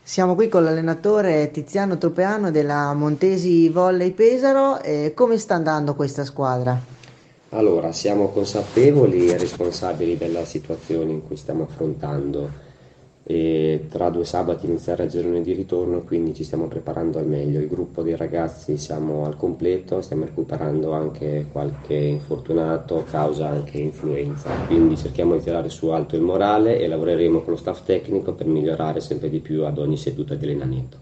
Siamo qui con l'allenatore Tiziano Tropeano della Montesi Volley Pesaro. Come sta andando questa squadra? Allora, siamo consapevoli e responsabili della situazione in cui stiamo affrontando e tra 2 sabati iniziare il girone di ritorno, quindi ci stiamo preparando al meglio. Il gruppo dei ragazzi siamo al completo, stiamo recuperando anche qualche infortunato, causa anche influenza, quindi cerchiamo di tirare su alto il morale e lavoreremo con lo staff tecnico per migliorare sempre di più ad ogni seduta di allenamento.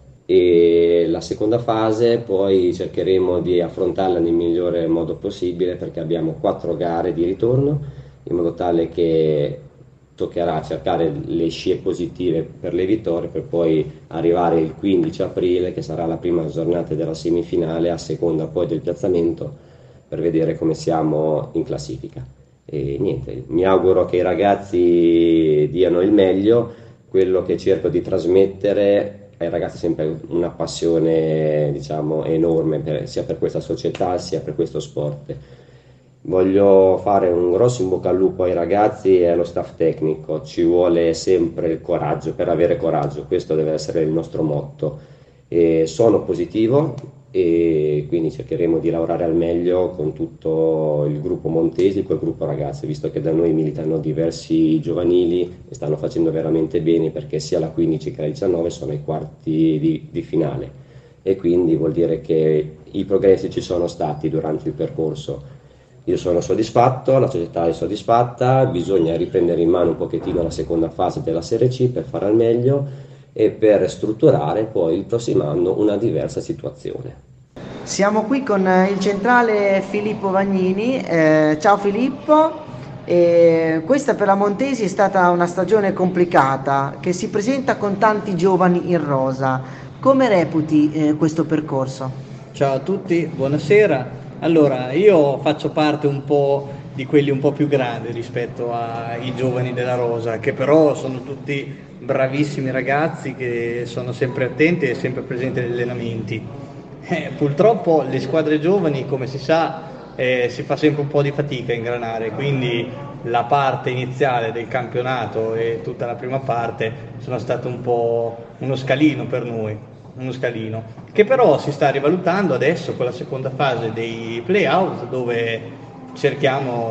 E la seconda fase poi cercheremo di affrontarla nel migliore modo possibile perché abbiamo 4 gare di ritorno in modo tale che toccherà cercare le scie positive per le vittorie per poi arrivare il 15 aprile che sarà la prima giornata della semifinale a seconda poi del piazzamento per vedere come siamo in classifica. E niente, mi auguro che i ragazzi diano il meglio. Quello che cerco di trasmettere ai ragazzi è sempre una passione, diciamo, enorme sia per questa società sia per questo sport. Voglio fare un grosso in bocca al lupo ai ragazzi e allo staff tecnico, ci vuole sempre il coraggio per avere coraggio, questo deve essere il nostro motto. E sono positivo e quindi cercheremo di lavorare al meglio con tutto il gruppo Montesi, quel gruppo ragazzi, visto che da noi militano diversi giovanili e stanno facendo veramente bene perché sia la 15 che la 19 sono ai quarti di finale e quindi vuol dire che i progressi ci sono stati durante il percorso. Io sono soddisfatto, la società è soddisfatta, bisogna riprendere in mano un pochettino la seconda fase della Serie C per fare al meglio e per strutturare poi il prossimo anno una diversa situazione. Siamo qui con il centrale Filippo Vagnini. Ciao Filippo. Questa per la Montesi è stata una stagione complicata che si presenta con tanti giovani in rosa. Come reputi questo percorso? Ciao a tutti, buonasera. Allora, io faccio parte un po' di quelli un po' più grandi rispetto ai giovani della Rosa, che però sono tutti bravissimi ragazzi che sono sempre attenti e sempre presenti agli allenamenti. Purtroppo le squadre giovani, come si sa, si fa sempre un po' di fatica a ingranare, quindi la parte iniziale del campionato e tutta la prima parte sono state un po' uno scalino per noi, uno scalino, che però si sta rivalutando adesso con la seconda fase dei play-out dove cerchiamo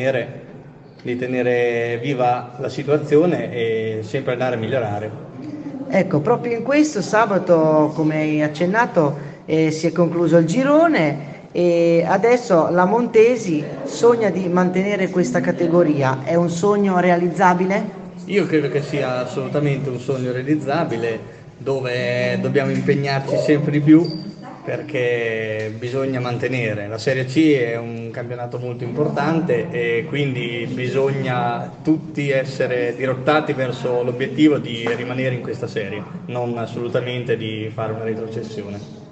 di tenere viva la situazione e sempre andare a migliorare. Ecco, proprio in questo sabato, come hai accennato, si è concluso il girone e adesso la Montesi sogna di mantenere questa categoria. È un sogno realizzabile? Io credo che sia assolutamente un sogno realizzabile dove dobbiamo impegnarci sempre di più perché bisogna mantenere. La Serie C è un campionato molto importante e quindi bisogna tutti essere dirottati verso l'obiettivo di rimanere in questa serie, non assolutamente di fare una retrocessione.